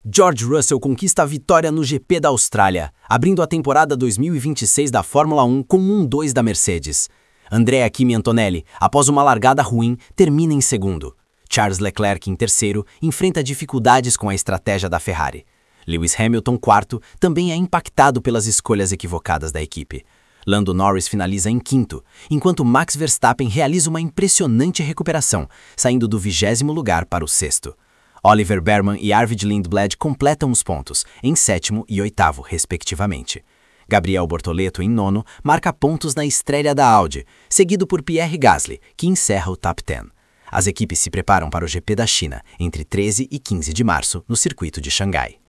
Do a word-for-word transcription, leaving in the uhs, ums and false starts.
George Russell conquista a vitória no G P da Austrália, abrindo a temporada dois mil e vinte e seis da Fórmula um com um dois da Mercedes. Andrea Kimi Antonelli, após uma largada ruim, termina em segundo. Charles Leclerc, em terceiro, enfrenta dificuldades com a estratégia da Ferrari. Lewis Hamilton, quarto, também é impactado pelas escolhas equivocadas da equipe. Lando Norris finaliza em quinto, enquanto Max Verstappen realiza uma impressionante recuperação, saindo do vigésimo lugar para o sexto. Oliver Behrman e Arvid Lindblad completam os pontos, em sétimo e oitavo, respectivamente. Gabriel Bortoleto, em nono, marca pontos na estreia da Audi, seguido por Pierre Gasly, que encerra o top dez. As equipes se preparam para o G P da China, entre treze e quinze de março, no circuito de Xangai.